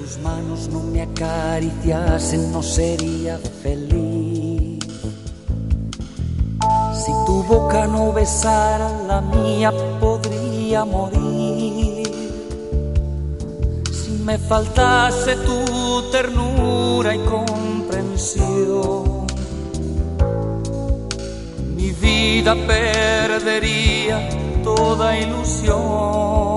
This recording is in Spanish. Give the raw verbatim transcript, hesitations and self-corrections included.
tus manos no me acariciasen, no sería feliz. Si tu boca no besara la mía, podría morir. Si me faltase tu ternura y comprensión, mi vida perdería toda ilusión.